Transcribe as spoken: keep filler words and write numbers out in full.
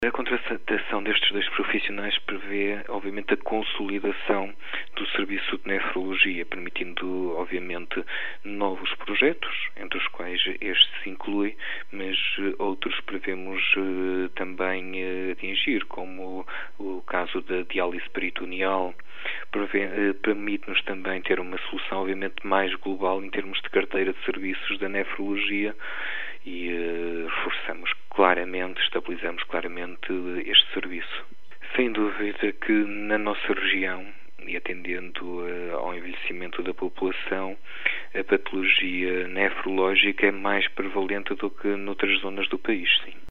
A contratação destes dois profissionais prevê, obviamente, a consolidação do serviço de nefrologia, permitindo, obviamente, novos projetos, entre os quais este se inclui, mas outros prevemos uh, também uh, atingir, como o caso da diálise peritoneal. Uh, permite-nos também ter uma solução, obviamente, mais global em termos de carteira de serviços da nefrologia e uh, reforçamos claramente, estabilizamos claramente este serviço. Sem dúvida que na nossa região, e atendendo uh, ao envelhecimento da população, a patologia nefrológica é mais prevalente do que noutras zonas do país, sim.